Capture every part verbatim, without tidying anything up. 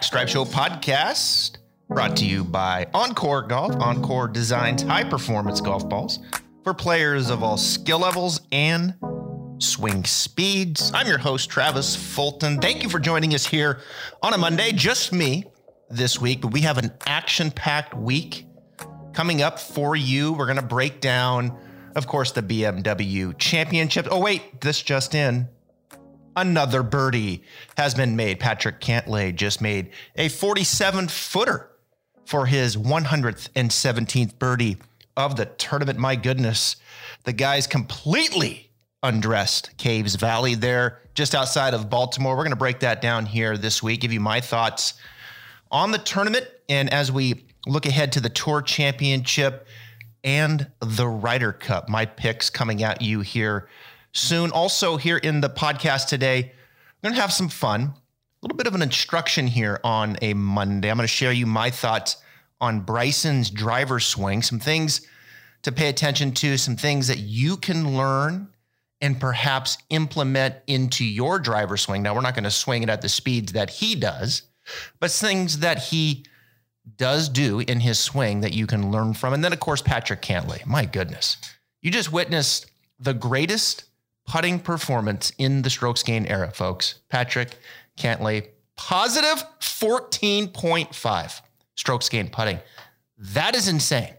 Stripe Show podcast, brought to you by Encore Golf. Encore designs high-performance golf balls for players of all skill levels and swing speeds. I'm your host, Travis Fulton. Thank you for joining us here on a Monday. Just me this week, but we have an action-packed week coming up for you. We're going to break down, of course, the B M W Championship. Oh, wait, this just in. Another birdie has been made. Patrick Cantlay just made a forty-seven footer for his one hundred seventeenth birdie of the tournament. My goodness, the guy's completely undressed Caves Valley there just outside of Baltimore. We're going to break that down here this week, give you my thoughts on the tournament. And as we look ahead to the Tour Championship and the Ryder Cup, my picks coming at you here soon. Also here in the podcast today, we're going to have some fun, a little bit of an instruction here on a Monday. I'm going to share you my thoughts on Bryson's driver swing, some things to pay attention to, some things that you can learn and perhaps implement into your driver swing. Now, we're not going to swing it at the speeds that he does, but things that he does do in his swing that you can learn from. And then, of course, Patrick Cantlay. My goodness. You just witnessed the greatest putting performance in the strokes gain era, folks. Patrick Cantlay, positive fourteen point five strokes gain putting. That is insane.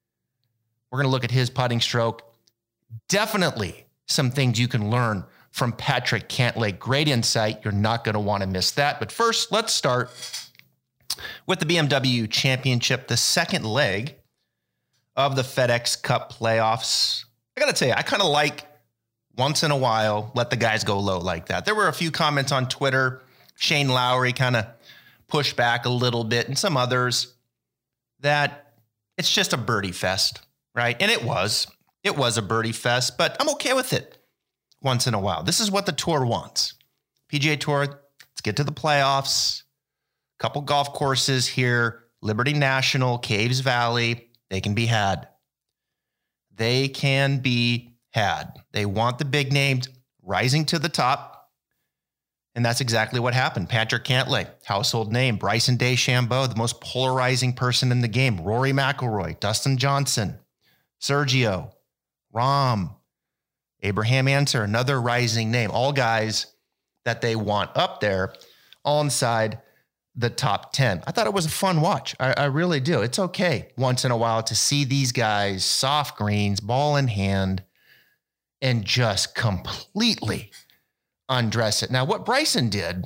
We're going to look at his putting stroke. Definitely some things you can learn from Patrick Cantlay. Great insight. You're not going to want to miss that. But first, let's start with the B M W Championship, the second leg of the FedEx Cup playoffs. I got to tell you, I kind of like once in a while, let the guys go low like that. There were a few comments on Twitter. Shane Lowry kind of pushed back a little bit, and some others, that it's just a birdie fest, right? And it was. It was a birdie fest, but I'm okay with it once in a while. This is what the Tour wants. P G A Tour, let's get to the playoffs. Couple golf courses here, Liberty National, Caves Valley, they can be had. They can be had. They want the big names rising to the top. And that's exactly what happened. Patrick Cantlay, household name. Bryson DeChambeau, the most polarizing person in the game. Rory McIlroy, Dustin Johnson, Sergio, Rahm, Abraham Ancer, another rising name. All guys that they want up there, all inside the top ten. I thought it was a fun watch. I, I really do. It's okay once in a while to see these guys, soft greens, ball in hand, and just completely undress it. Now, what Bryson did,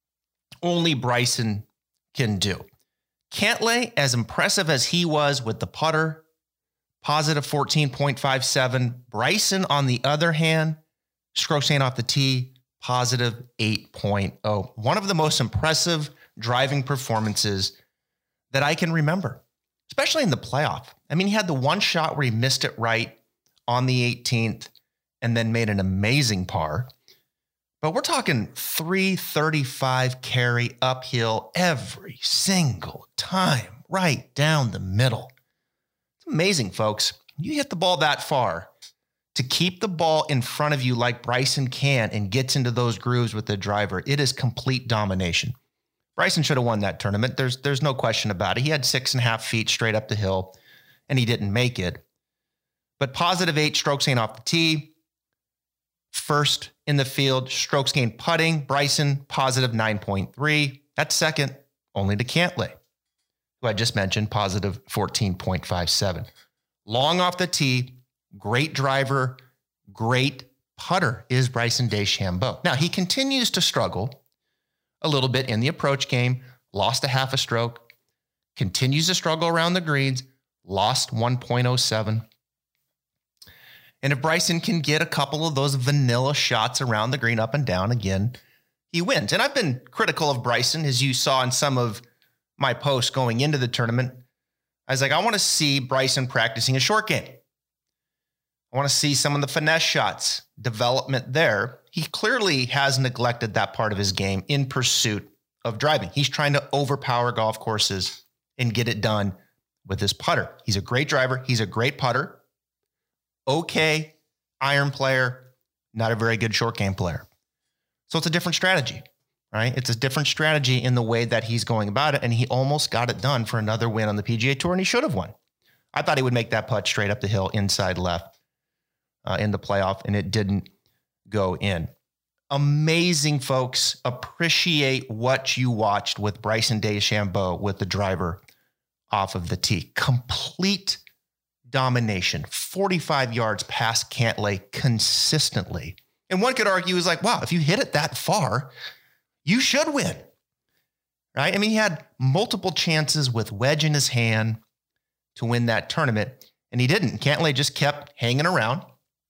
only Bryson can do. Cantlay, as impressive as he was with the putter, positive fourteen point five seven. Bryson, on the other hand, strokes gained off the tee, positive eight point oh. One of the most impressive driving performances that I can remember, especially in the playoff. I mean, he had the one shot where he missed it right on the eighteenth and then made an amazing par. But we're talking three thirty-five carry uphill every single time, right down the middle. It's amazing, folks. You hit the ball that far, to keep the ball in front of you like Bryson can and gets into those grooves with the driver, it is complete domination. Bryson should have won that tournament. There's, there's no question about it. He had six and a half feet straight up the hill, and he didn't make it. But positive eight strokes gained off the tee. First in the field, strokes gained putting. Bryson, positive nine point three. That's second only to Cantlay, who I just mentioned, positive fourteen point five seven. Long off the tee, great driver, great putter is Bryson DeChambeau. Now, he continues to struggle a little bit in the approach game, lost a half a stroke, continues to struggle around the greens, lost one point oh seven. And if Bryson can get a couple of those vanilla shots around the green up and down again, he wins. And I've been critical of Bryson, as you saw in some of my posts going into the tournament. I was like, I want to see Bryson practicing a short game. I want to see some of the finesse shots, development there. He clearly has neglected that part of his game in pursuit of driving. He's trying to overpower golf courses and get it done with his putter. He's a great driver. He's a great putter. Okay iron player, not a very good short game player. So it's a different strategy, right? It's a different strategy in the way that he's going about it. And he almost got it done for another win on the P G A Tour, and he should have won. I thought he would make that putt straight up the hill, inside left uh, in the playoff, and it didn't go in. Amazing, folks. Appreciate what you watched with Bryson DeChambeau with the driver off of the tee. Complete domination, forty-five yards past Cantlay consistently. And one could argue is like, wow, if you hit it that far, you should win, right? I mean, he had multiple chances with wedge in his hand to win that tournament, and he didn't. Cantlay just kept hanging around,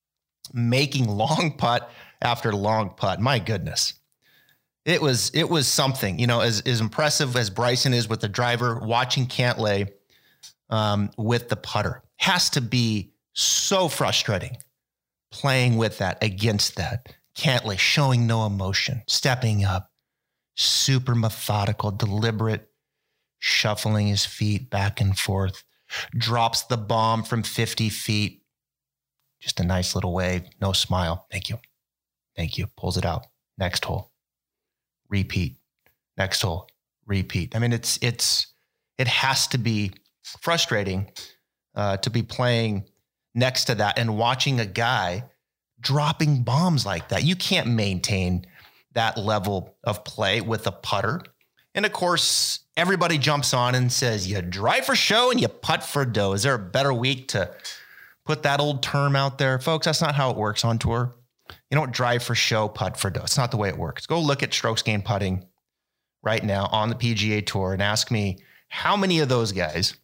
making long putt after long putt. My goodness. It was, it was something, you know, as, as impressive as Bryson is with the driver, watching Cantlay um, with the putter has to be so frustrating playing with that, against that. Cantlay showing no emotion, stepping up, super methodical, deliberate, shuffling his feet back and forth, drops the bomb from fifty feet. Just a nice little wave, no smile. Thank you. Thank you. Pulls it out. Next hole. Repeat. Next hole. Repeat. I mean, it's, it's, it has to be frustrating uh, to be playing next to that and watching a guy dropping bombs like that. You can't maintain that level of play with a putter. And of course, everybody jumps on and says, you drive for show and you putt for dough. Is there a better week to put that old term out there? Folks, that's not how it works on tour. You don't drive for show, putt for dough. It's not the way it works. Go look at strokes gained putting right now on the P G A Tour and ask me how many of those guys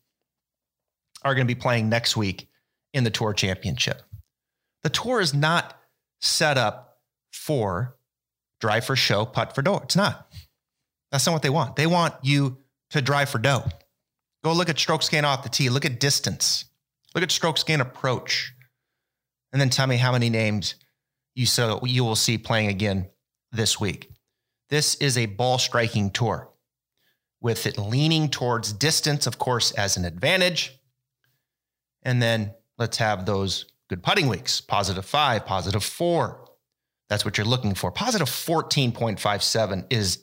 are going to be playing next week in the Tour Championship. The Tour is not set up for drive for show, putt for dough. It's not. That's not what they want. They want you to drive for dough. Go look at strokes gained off the tee. Look at distance. Look at strokes gained approach. And then tell me how many names you so you will see playing again this week. This is a ball striking tour with it leaning towards distance, of course, as an advantage. And then let's have those good putting weeks. Positive five, positive four. That's what you're looking for. Positive fourteen point five seven is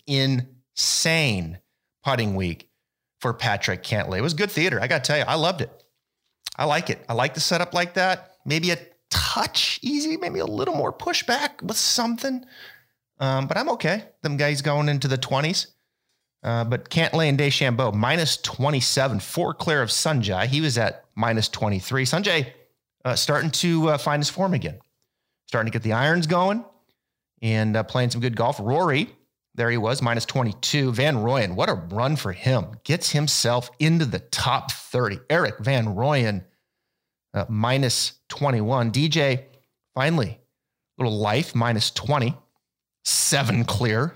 insane putting week for Patrick Cantlay. It was good theater. I got to tell you, I loved it. I like it. I like the setup like that. Maybe a touch easy, maybe a little more pushback with something. Um, but I'm okay. Them guys going into the twenties. Uh, but Cantlay and DeChambeau, minus twenty-seven, four clear of Sanjay. He was at minus twenty-three. Sanjay uh, starting to uh, find his form again. Starting to get the irons going and uh, playing some good golf. Rory, there he was, minus twenty-two. Van Rooyen, what a run for him. Gets himself into the top thirty. Erik van Rooyen, uh, minus twenty-one. D J, finally, little life, minus twenty. Seven clear.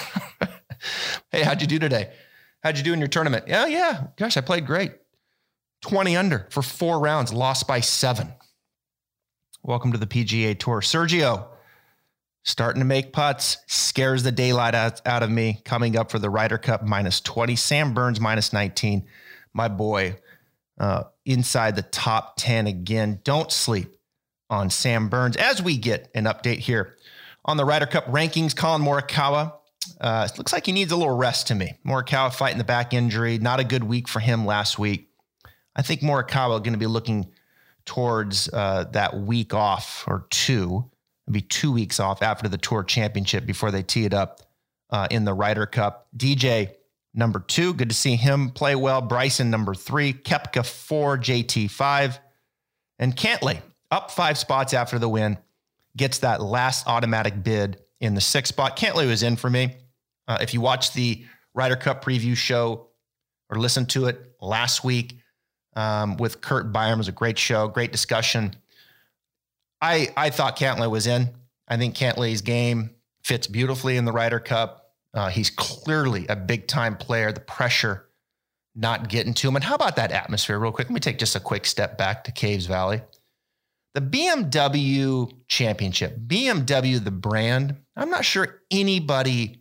Hey, how'd you do today? How'd you do in your tournament? Yeah, yeah. Gosh, I played great. twenty under for four rounds, lost by seven. Welcome to the P G A Tour. Sergio, starting to make putts, scares the daylight out, out of me. Coming up for the Ryder Cup, minus twenty. Sam Burns, minus nineteen. My boy, uh, inside the top ten again. Don't sleep on Sam Burns. As we get an update here on the Ryder Cup rankings, Colin Morikawa, uh, looks like he needs a little rest to me. Morikawa fighting the back injury. Not a good week for him last week. I think Morikawa going to be looking towards uh, that week off or two. It'll be two weeks off after the Tour Championship before they tee it up uh, in the Ryder Cup. D J, number two. Good to see him play well. Bryson, number three. Koepka, four. J T, five. And Cantlay, up five spots after the win. Gets that last automatic bid in the sixth spot. Cantlay was in for me. Uh, if you watched the Ryder Cup preview show or listened to it last week um, with Kurt Byram, it was a great show, great discussion. I I thought Cantlay was in. I think Cantlay's game fits beautifully in the Ryder Cup. Uh, he's clearly a big-time player. The pressure not getting to him. And how about that atmosphere real quick? Let me take just a quick step back to Caves Valley. The B M W Championship, B M W, the brand, I'm not sure anybody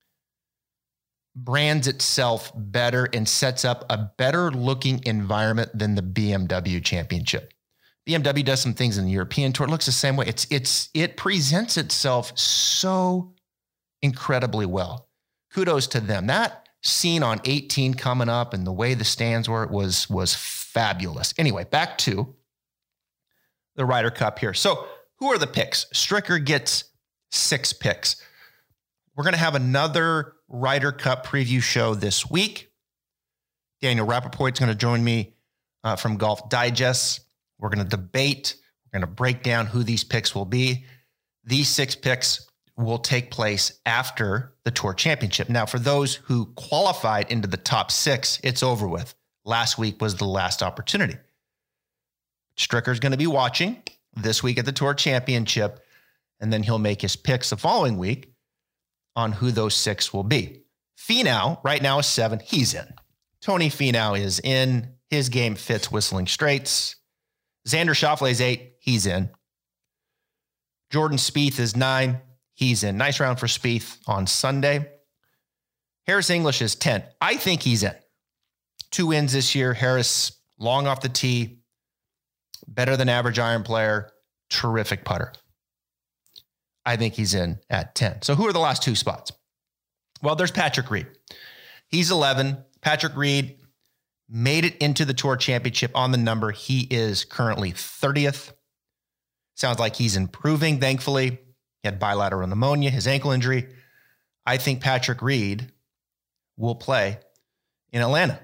brands itself better and sets up a better looking environment than the B M W Championship. B M W does some things in the European Tour. It looks the same way. It's, it's, it presents itself so incredibly well. kudos to them. That scene on eighteen coming up and the way the stands were was, was fabulous. Anyway, back to the Ryder Cup here. So who are the picks? Stricker gets six picks. We're going to have another Ryder Cup preview show this week. Daniel Rappaport's going to join me uh, from Golf Digest. We're going to debate. We're going to break down who these picks will be. These six picks will take place after the Tour Championship. Now, for those who qualified into the top six, it's over with. Last week was the last opportunity. Stricker's going to be watching this week at the Tour Championship, and then he'll make his picks the following week on who those six will be. Finau right now is seven. He's in. Tony Finau is in. His game fits Whistling Straits. Xander Schauffele is eight. He's in. Jordan Spieth is nine. He's in. Nice round for Spieth on Sunday. Harris English is ten. I think he's in. Two wins this year. Harris, long off the tee, better than average iron player, terrific putter. I think he's in at ten. So who are the last two spots? Well, there's Patrick Reed. He's eleven. Patrick Reed made it into the Tour Championship on the number. He is currently thirtieth. Sounds like he's improving, thankfully. He had bilateral pneumonia, his ankle injury. I think Patrick Reed will play in Atlanta.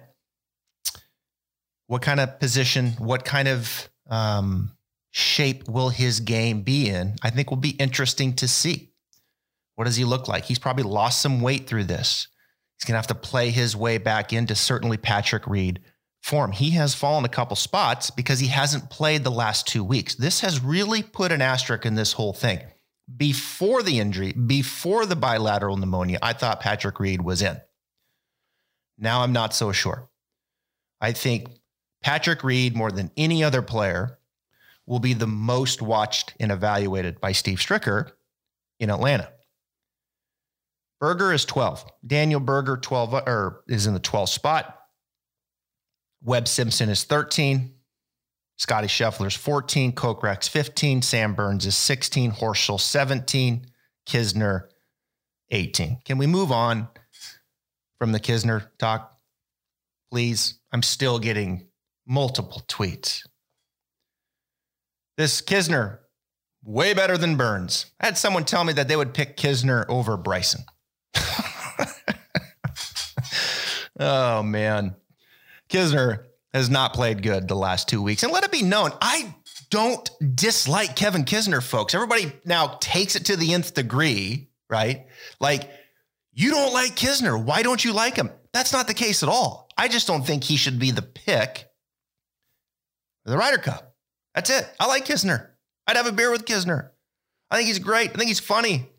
What kind of position, what kind of um, shape will his game be in? I think will be interesting to see. What does he look like? He's probably lost some weight through this. He's going to have to play his way back into certainly Patrick Reed form. He has fallen a couple spots because he hasn't played the last two weeks. This has really put an asterisk in this whole thing. Before the injury, before the bilateral pneumonia, I thought Patrick Reed was in. Now I'm not so sure. I think Patrick Reed, more than any other player, will be the most watched and evaluated by Steve Stricker in Atlanta. Berger is twelve. Daniel Berger twelve or is in the twelfth spot. Webb Simpson is thirteen. Scotty Scheffler's fourteen. Kokrak's fifteen. Sam Burns is sixteen. Horschel seventeen. Kisner eighteen. Can we move on from the Kisner talk, please? I'm still getting multiple tweets. This Kisner, way better than Burns. I had someone tell me that they would pick Kisner over Bryson. Oh, man. Kisner has not played good the last two weeks. And let it be known, I don't dislike Kevin Kisner, folks. Everybody now takes it to the nth degree, right? Like, you don't like Kisner. Why don't you like him? That's not the case at all. I just don't think he should be the pick for the Ryder Cup. That's it. I like Kisner. I'd have a beer with Kisner. I think he's great. I think he's funny.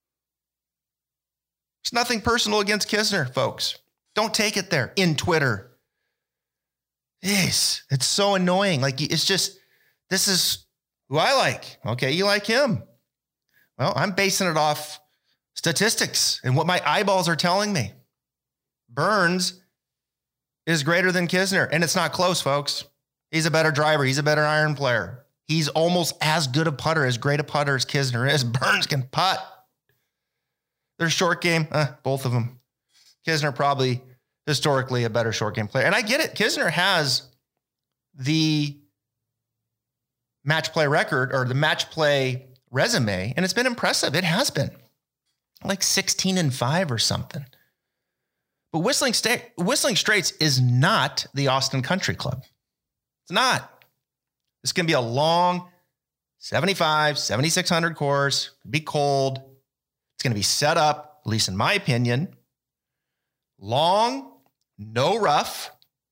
It's nothing personal against Kisner, folks. Don't take it there in Twitter. Yes, it's so annoying. Like, it's just, this is who I like. Okay, you like him. Well, I'm basing it off statistics and what my eyeballs are telling me. Burns is greater than Kisner, and it's not close, folks. He's a better driver. He's a better iron player. He's almost as good a putter, as great a putter as Kisner is. Burns can putt. Their short game, eh, both of them. Kisner probably historically a better short game player. And I get it. Kisner has the match play record or the match play resume, and it's been impressive. It has been like sixteen and five or something. But Whistling State, Whistling Straits is not the Austin Country Club. It's not. It's going to be a long seventy-five, seventy-six hundred course. It'll be cold. It's going to be set up, at least in my opinion, long, no rough.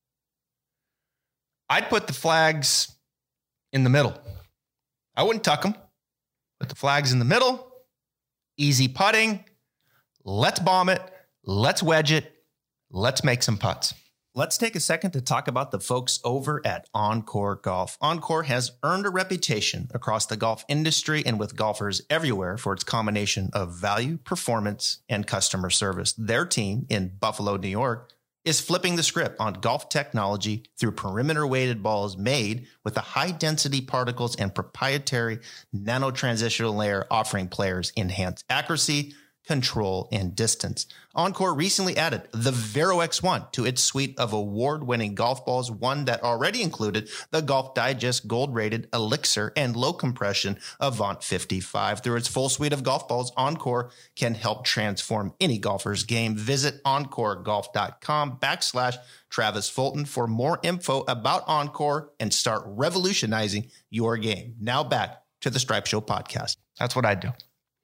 I'd put the flags in the middle. I wouldn't tuck them. Put the flags in the middle. Easy putting. Let's bomb it. Let's wedge it. Let's make some putts. Let's take a second to talk about the folks over at Encore Golf. Encore has earned a reputation across the golf industry and with golfers everywhere for its combination of value, performance, and customer service. Their team in Buffalo, New York, is flipping the script on golf technology through perimeter-weighted balls made with the high-density particles and proprietary nanotransitional layer, offering players enhanced accuracy, control, and distance. Encore recently added the Vero X one to its suite of award-winning golf balls, one that already included the Golf Digest gold-rated Elixir and low-compression Avant fifty-five. Through its full suite of golf balls, Encore can help transform any golfer's game. Visit encoregolf.com backslash Travis Fulton for more info about Encore and start revolutionizing your game. Now back to the Stripe Show podcast. That's what I do.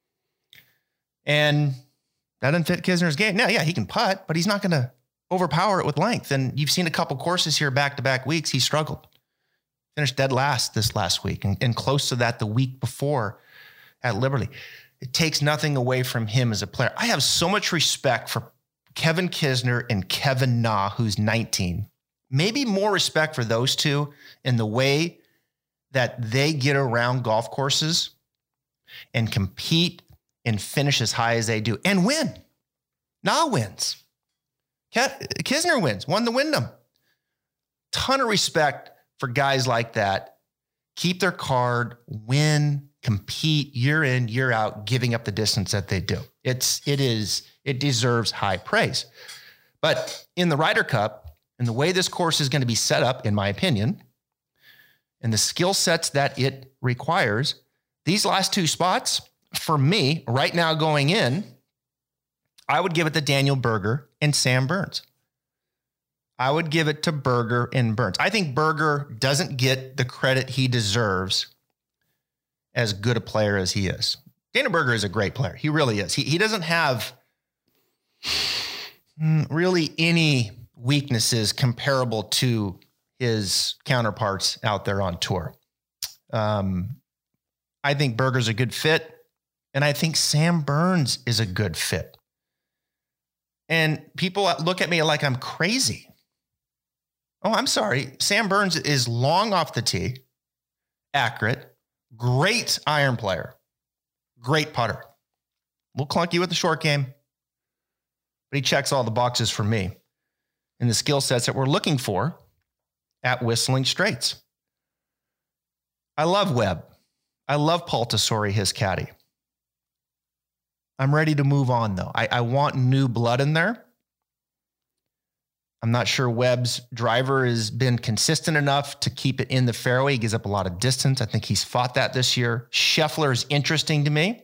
And that doesn't fit Kisner's game. Now, yeah, he can putt, but he's not going to overpower it with length. And you've seen a couple courses here back-to-back weeks. He struggled. Finished dead last this last week and, and close to that the week before at Liberty. It takes nothing away from him as a player. I have so much respect for Kevin Kisner and Kevin Na, who's nineteen. Maybe more respect for those two in the way that they get around golf courses and compete and finish as high as they do and win. Na wins. Kisner wins, won the Wyndham. Ton of respect for guys like that. Keep their card, win, compete year in, year out, giving up the distance that they do. It's, it is, it deserves high praise. But in the Ryder Cup, and the way this course is going to be set up, in my opinion, and the skill sets that it requires, these last two spots, for me, right now going in, I would give it to Daniel Berger and Sam Burns. I would give it to Berger and Burns. I think Berger doesn't get the credit he deserves as good a player as he is. Daniel Berger is a great player. He really is. He, he doesn't have really any weaknesses comparable to his counterparts out there on tour. Um, I think Berger's a good fit. And I think Sam Burns is a good fit. And people look at me like I'm crazy. Oh, I'm sorry. Sam Burns is long off the tee, accurate, great iron player, great putter. A little clunky with the short game, but he checks all the boxes for me and the skill sets that we're looking for at Whistling Straits. I love Webb. I love Paul Tesori, his caddy. I'm ready to move on, though. I, I want new blood in there. I'm not sure Webb's driver has been consistent enough to keep it in the fairway. He gives up a lot of distance. I think he's fought that this year. Scheffler is interesting to me.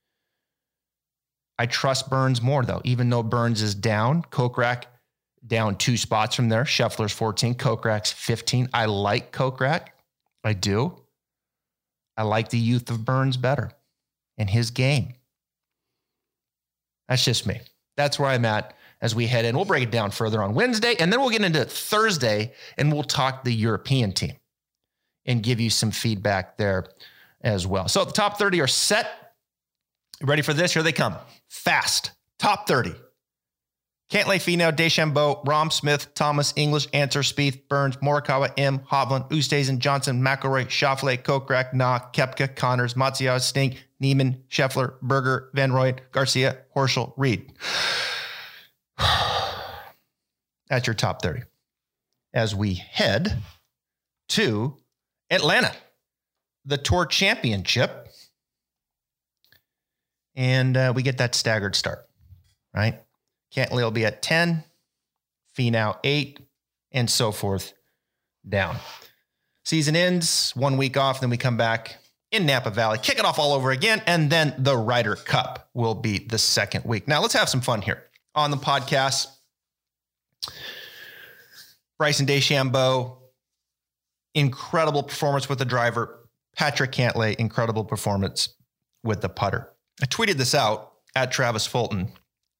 I trust Burns more, though, even though Burns is down. Kokrak down two spots from there. Scheffler's fourteen. Kokrak's fifteen. I like Kokrak. I do. I like the youth of Burns better and his game. That's just me. That's where I'm at as we head in. We'll break it down further on Wednesday, and then we'll get into Thursday, and we'll talk the European team and give you some feedback there as well. So the top thirty are set. You ready for this? Here they come. Fast. Top thirty. Cantlay, Finau, DeChambeau, Rahm, Smith, Thomas, English, Answer, Spieth, Burns, Morikawa, M, Hovland, Oosthuizen, Johnson, McIlroy, Schauffele, Kokrak, Na, Koepka, Connors, Matsuyama, Stink, Neiman, Scheffler, Berger, Van Rooyen, Garcia, Horschel, Reed. That's your top thirty. As we head to Atlanta, the Tour Championship, and uh, we get that staggered start, right? Cantlay will be at ten, Finau eight, and so forth down. Season ends, one week off, then we come back in Napa Valley, kick it off all over again, and then the Ryder Cup will be the second week. Now, let's have some fun here on the podcast. Bryson DeChambeau, incredible performance with the driver. Patrick Cantlay, incredible performance with the putter. I tweeted this out at Travis Fulton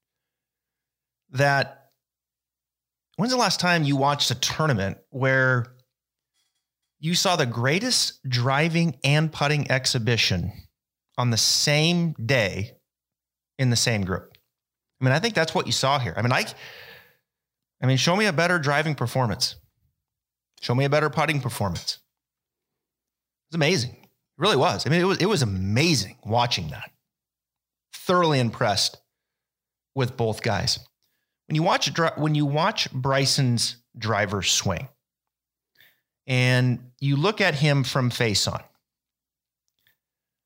that when's the last time you watched a tournament where you saw the greatest driving and putting exhibition on the same day in the same group? I mean, I think that's what you saw here. I mean, I, I mean, show me a better driving performance. Show me a better putting performance. It was amazing. It really was. I mean, it was, it was amazing watching that. Thoroughly impressed with both guys. When you watch when you watch Bryson's driver swing and you look at him from face on,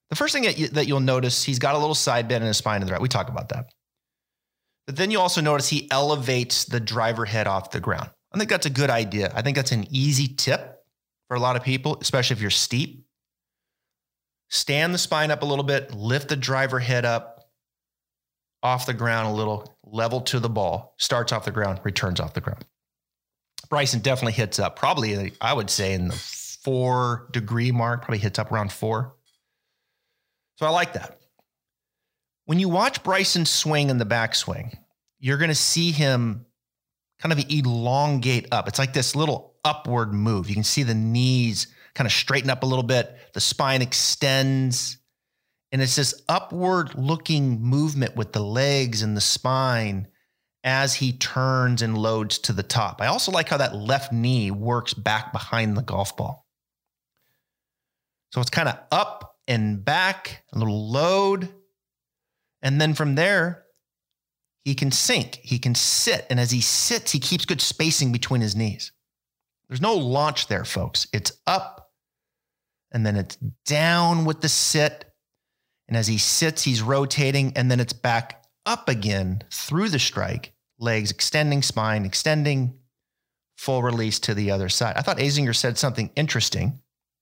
The first thing that, you, that you'll notice, he's got a little side bend in his spine to the right. We talk about that. But then you also notice he elevates the driver head off the ground. I think that's a good idea. I think that's an easy tip for a lot of people, especially if you're steep. Stand the spine up a little bit, lift the driver head up off the ground a little, level to the ball, starts off the ground, returns off the ground. Bryson definitely hits up, probably, I would say, in the four degree mark, probably hits up around four. So I like that. When you watch Bryson swing in the backswing, you're going to see him kind of elongate up. It's like this little upward move. You can see the knees kind of straighten up a little bit. The spine extends. And it's this upward looking movement with the legs and the spine as he turns and loads to the top. I also like how that left knee works back behind the golf ball. So it's kind of up and back, a little load. And then from there, he can sink, he can sit. And as he sits, he keeps good spacing between his knees. There's no launch there, folks. It's up and then it's down with the sit. And as he sits, he's rotating and then it's back up again through the strike, legs extending, spine extending, full release to the other side. I thought Azinger said something interesting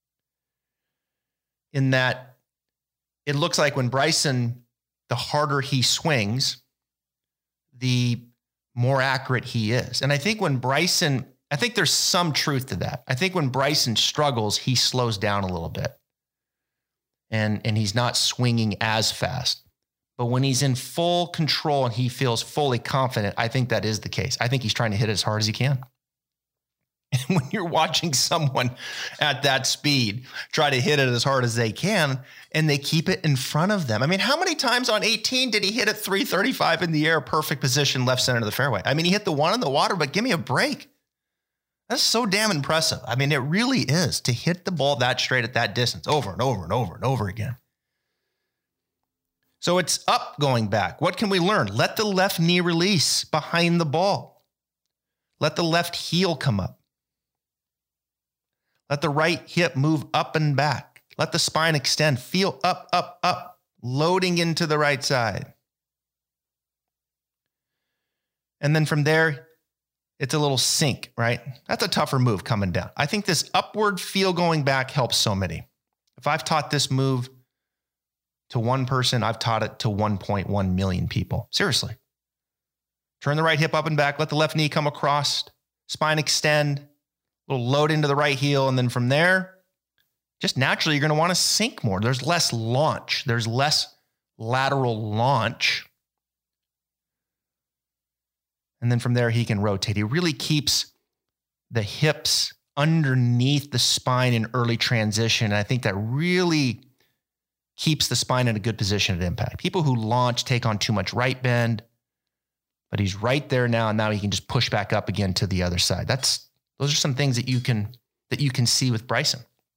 in that it looks like when Bryson, the harder he swings, the more accurate he is. And I think when Bryson, I think there's some truth to that. I think when Bryson struggles, he slows down a little bit and, and he's not swinging as fast. But when he's in full control and he feels fully confident, I think that is the case. I think he's trying to hit it as hard as he can. And when you're watching someone at that speed try to hit it as hard as they can, and they keep it in front of them. I mean, how many times on eighteen did he hit it three thirty-five in the air, perfect position, left center of the fairway? I mean, he hit the one in the water, but give me a break. That's so damn impressive. I mean, it really is to hit the ball that straight at that distance over and over and over and over again. So it's up going back. What can we learn? Let the left knee release behind the ball. Let the left heel come up. Let the right hip move up and back. Let the spine extend. Feel up, up, up, loading into the right side. And then from there, it's a little sink, right? That's a tougher move coming down. I think this upward feel going back helps so many. If I've taught this move to one person, I've taught it to one point one million people. Seriously. Turn the right hip up and back. Let the left knee come across. Spine extend. Little load into the right heel. And then from there, just naturally, you're going to want to sink more. There's less launch. There's less lateral launch. And then from there, he can rotate. He really keeps the hips underneath the spine in early transition. And I think that really keeps the spine in a good position at impact. People who launch take on too much right bend, but he's right there now. And now he can just push back up again to the other side. That's Those are some things that you can that you can see with Bryson.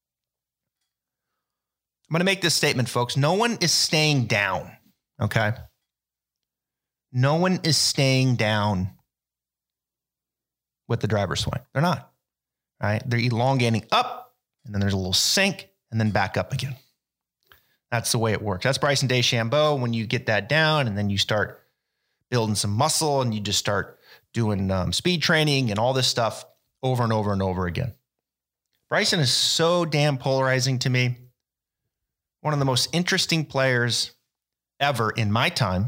I'm going to make this statement, folks. No one is staying down, okay? No one is staying down with the driver swing. They're not, right? They're elongating up, and then there's a little sink, and then back up again. That's the way it works. That's Bryson DeChambeau. When you get that down, and then you start building some muscle, and you just start doing um, speed training and all this stuff, over and over and over again. Bryson is so damn polarizing to me. One of the most interesting players ever in my time.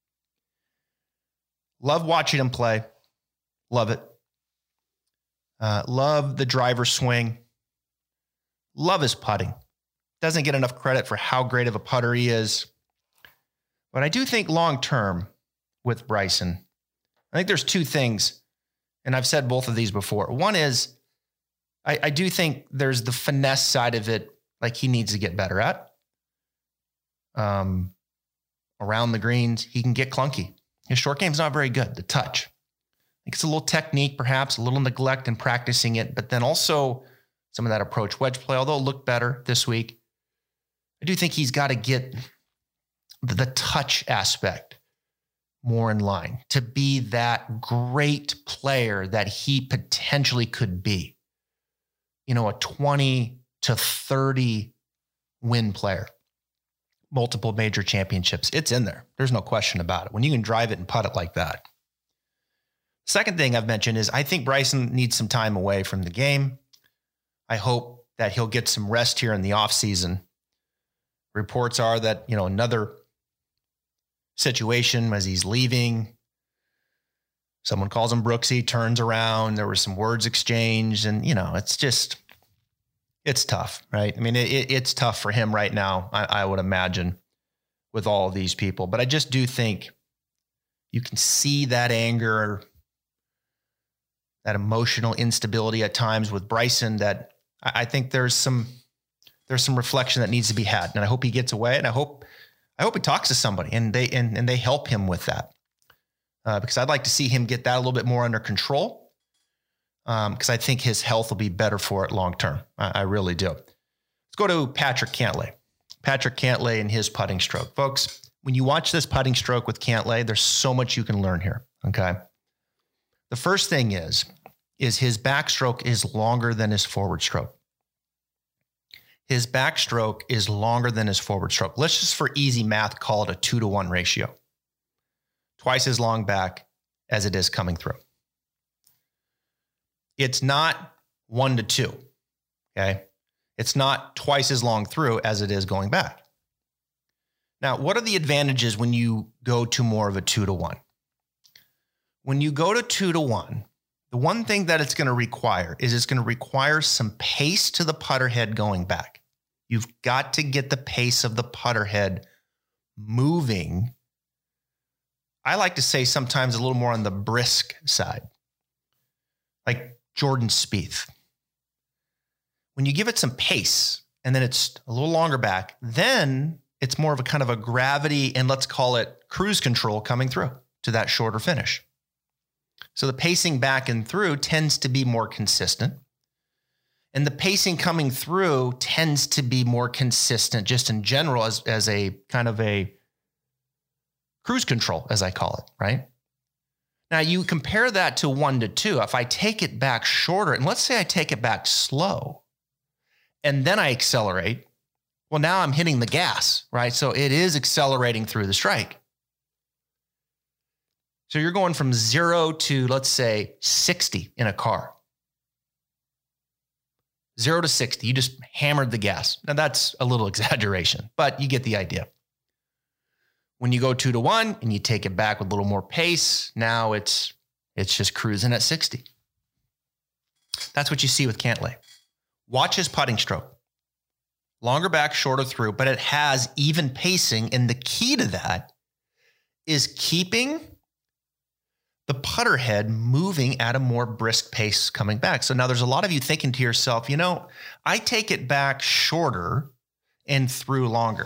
Love watching him play. Love it. Uh, love the driver swing. Love his putting. Doesn't get enough credit for how great of a putter he is. But I do think long-term with Bryson, I think there's two things. And I've said both of these before. One is, I, I do think there's the finesse side of it, like he needs to get better at. Um, around the greens, he can get clunky. His short game's not very good, the touch. I think it's a little technique, perhaps, a little neglect in practicing it, but then also some of that approach wedge play, although it looked better this week. I do think he's got to get the, the touch aspect more in line to be that great player that he potentially could be. You know, a twenty to thirty win player. multiple major championships. It's in there. There's no question about it. When you can drive it and putt it like that. Second thing I've mentioned is I think Bryson needs some time away from the game. I hope that he'll get some rest here in the offseason. Reports are that, you know, another situation as he's leaving, someone calls him Brooksy, turns around, there were some words exchanged, and, you know, it's just, it's tough, right? I mean, it, it's tough for him right now, I, I would imagine, with all of these people. But I just do think you can see that anger, that emotional instability at times with Bryson, that I, I think there's some, there's some reflection that needs to be had. And I hope he gets away, and I hope, I hope he talks to somebody and they, and, and they help him with that. Uh, because I'd like to see him get that a little bit more under control. Um, because I think his health will be better for it long-term. I, I really do. Let's go to Patrick Cantlay. Patrick Cantlay and his putting stroke. Folks, when you watch this putting stroke with Cantlay, there's so much you can learn here. Okay. The first thing is, is his backstroke is longer than his forward stroke. His backstroke is longer than his forward stroke. Let's just, for easy math, call it a two to one ratio. Twice as long back as it is coming through. It's not one to two. Okay. It's not twice as long through as it is going back. Now, what are the advantages when you go to more of a two to one? When you go to two to one, the one thing that it's going to require is it's going to require some pace to the putter head going back. You've got to get the pace of the putter head moving. I like to say sometimes a little more on the brisk side, like Jordan Spieth. When you give it some pace and then it's a little longer back, then it's more of a kind of a gravity and let's call it cruise control coming through to that shorter finish. So the pacing back and through tends to be more consistent. And the pacing coming through tends to be more consistent just in general as, as a kind of a cruise control, as I call it, right? Now you compare that to one to two. If I take it back shorter, and let's say I take it back slow, and then I accelerate, well, now I'm hitting the gas, right? So it is accelerating through the strike. So you're going from zero to, let's say, sixty in a car. Zero to sixty, you just hammered the gas. Now that's a little exaggeration, but you get the idea. When you go two to one and you take it back with a little more pace, now it's it's just cruising at sixty. That's what you see with Cantlay. Watch his putting stroke. Longer back, shorter through, but it has even pacing. And the key to that is keeping the putter head moving at a more brisk pace coming back. So now there's a lot of you thinking to yourself, you know, I take it back shorter and through longer.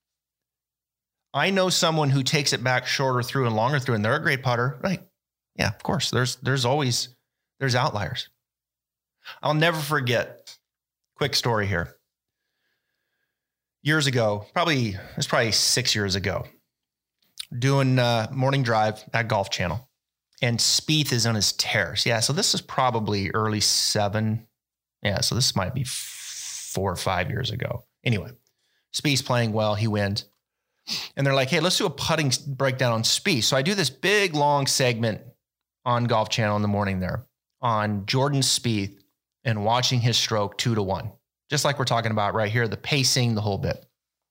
I know someone who takes it back shorter through and longer through, and they're a great putter. Right. Yeah, of course. There's, there's always, there's outliers. I'll never forget, quick story here. Years ago, probably, it's probably six years ago, doing a morning drive at Golf Channel. And Spieth is on his terrace. Yeah, so this is probably early seven. Yeah, so this might be four or five years ago. Anyway, Spieth's playing well. He wins. And they're like, hey, let's do a putting breakdown on Spieth. So I do this big, long segment on Golf Channel in the morning there on Jordan Spieth and watching his stroke two to one. Just like we're talking about right here, the pacing, the whole bit.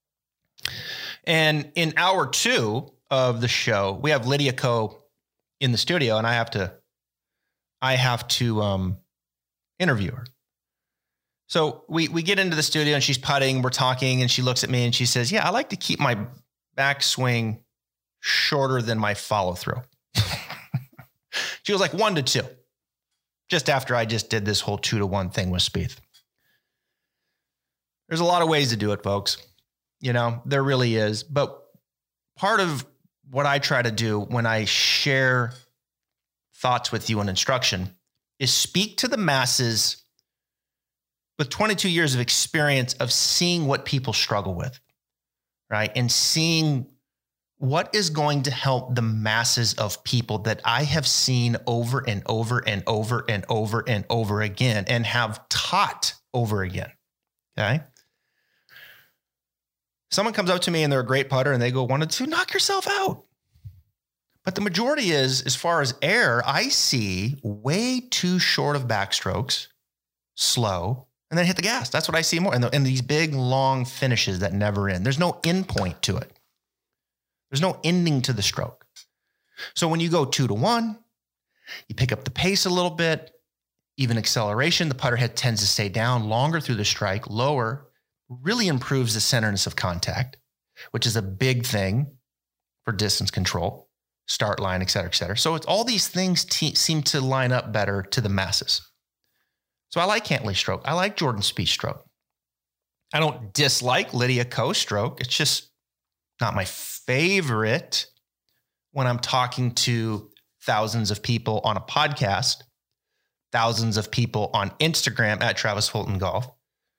And in hour two of the show, we have Lydia Ko in the studio, and I have to, I have to um, interview her. So we we get into the studio and she's putting, we're talking, and she looks at me and she says, yeah, I like to keep my backswing shorter than my follow through. She was like one to two, just after I just did this whole two to one thing with Spieth. There's a lot of ways to do it, folks. You know, there really is. But part of what I try to do when I share thoughts with you on instruction is speak to the masses with twenty-two years of experience of seeing what people struggle with, right? And seeing what is going to help the masses of people that I have seen over and over and over and over and over again and have taught over again, okay? someone comes up to me and they're a great putter and they go one or two, knock yourself out. But the majority is, as far as air, I see way too short of backstrokes, slow, and then hit the gas. That's what I see more. And, the, and these big, long finishes that never end. There's no end point to it. There's no ending to the stroke. So when you go two to one, you pick up the pace a little bit, even acceleration. The putter head tends to stay down longer through the strike, lower, really improves the centerness of contact, which is a big thing for distance control. Start line, et cetera, et cetera. So it's all these things te- seem to line up better to the masses. So I like Cantlay's stroke. I like Jordan Spieth's stroke. I don't dislike Lydia Ko's stroke. It's just not my favorite when I'm talking to thousands of people on a podcast, thousands of people on Instagram at Travis Fulton Golf.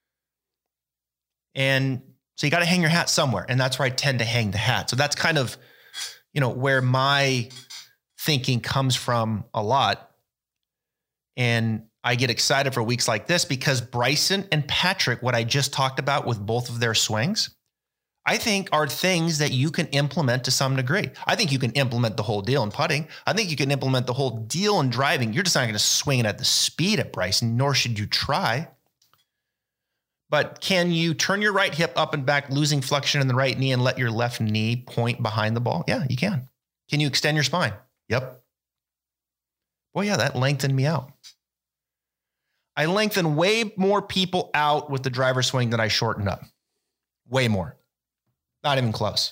And so you got to hang your hat somewhere. And that's where I tend to hang the hat. So that's kind of, you know, where my thinking comes from a lot. And I get excited for weeks like this because Bryson and Patrick, what I just talked about with both of their swings, I think are things that you can implement to some degree. I think you can implement the whole deal in putting. I think you can implement the whole deal in driving. You're just not going to swing it at the speed at Bryson, nor should you try. But can you turn your right hip up and back, losing flexion in the right knee and let your left knee point behind the ball? Yeah, you can. Can you extend your spine? Yep. Well, yeah, that lengthened me out. I lengthen way more people out with the driver swing than I shortened up. Way more. Not even close.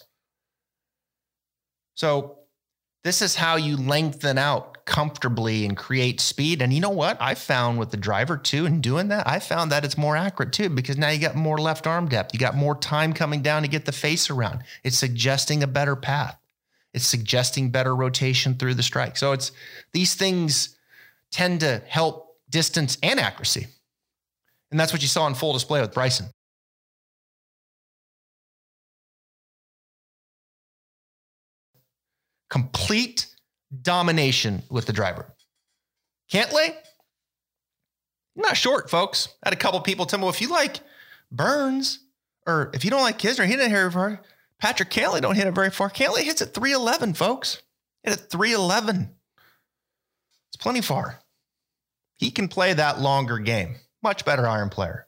So this is how you lengthen out comfortably and create speed. And you know what? I found with the driver too, and doing that, I found that it's more accurate too, because now you got more left arm depth. You got more time coming down to get the face around. It's suggesting a better path. It's suggesting better rotation through the strike. So it's these things tend to help distance and accuracy. And that's what you saw on full display with Bryson. Complete domination with the driver. Cantlay, not short, folks. I had a couple people tell me, well, if you like Burns, or if you don't like Kisner, he didn't hit it very far. Patrick Cantlay don't hit it very far. Cantlay hits at three eleven, folks. Hit at three eleven. It's plenty far. He can play that longer game. Much better iron player.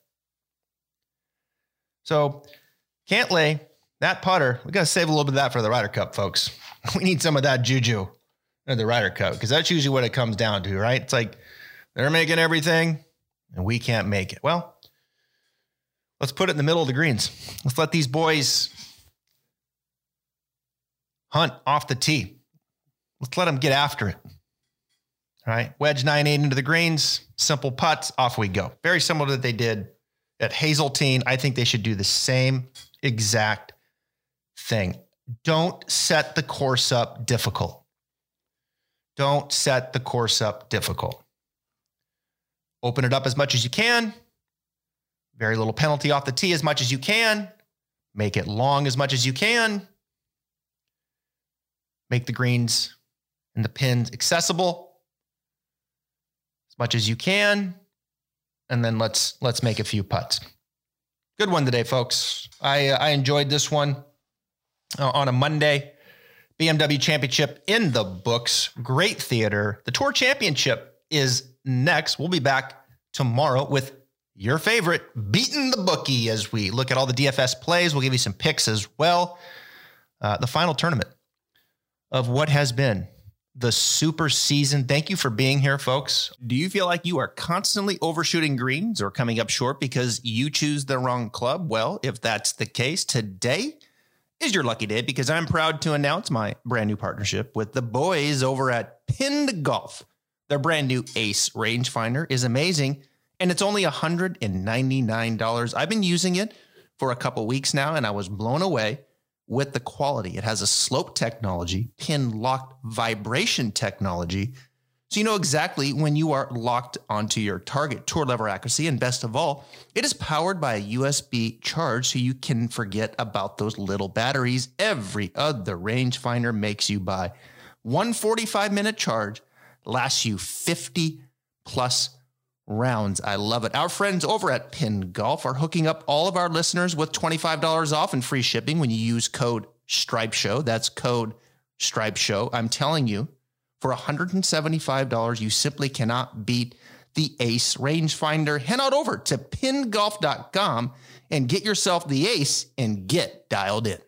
So Cantlay, that putter, we got to save a little bit of that for the Ryder Cup, folks. We need some of that juju in the Ryder Cup, because that's usually what it comes down to, right? It's like they're making everything and we can't make it. Well, let's put it in the middle of the greens. Let's let these boys hunt off the tee. Let's let them get after it. All right. Wedge nine eight into the greens, simple putts, off we go. Very similar to what they did at Hazeltine. I think they should do the same exact thing. Don't set the course up difficult. Don't set the course up difficult. Open it up as much as you can. Very little penalty off the tee as much as you can. Make it long as much as you can. Make the greens and the pins accessible as much as you can. And then let's let's make a few putts. Good one today, folks. I uh, I enjoyed this one uh, on a Monday. B M W Championship in the books. Great theater. The Tour Championship is next. We'll be back tomorrow with your favorite, Beating the Bookie, as we look at all the D F S plays. We'll give you some picks as well. Uh, the final tournament of what has been the super season. Thank you for being here, folks. Do you feel like you are constantly overshooting greens or coming up short because you choose the wrong club? Well, if that's the case, today is your lucky day, because I'm proud to announce my brand new partnership with the boys over at Pinned Golf. Their brand new Ace rangefinder is amazing, and it's only one hundred ninety-nine dollars. I've been using it for a couple weeks now, and I was blown away with the quality. It has a slope technology, pin locked vibration technology, so you know exactly when you are locked onto your target. Tour level accuracy, and best of all, it is powered by a U S B charge, so you can forget about those little batteries every other rangefinder makes you buy. One forty-five minute charge lasts you fifty plus rounds. I love it. Our friends over at Pin Golf are hooking up all of our listeners with twenty-five dollars off and free shipping when you use code Stripe Show. That's code Stripe Show. I'm telling you, for one hundred seventy-five dollars, you simply cannot beat the Ace rangefinder. Head on over to pin golf dot com and get yourself the Ace and get dialed in.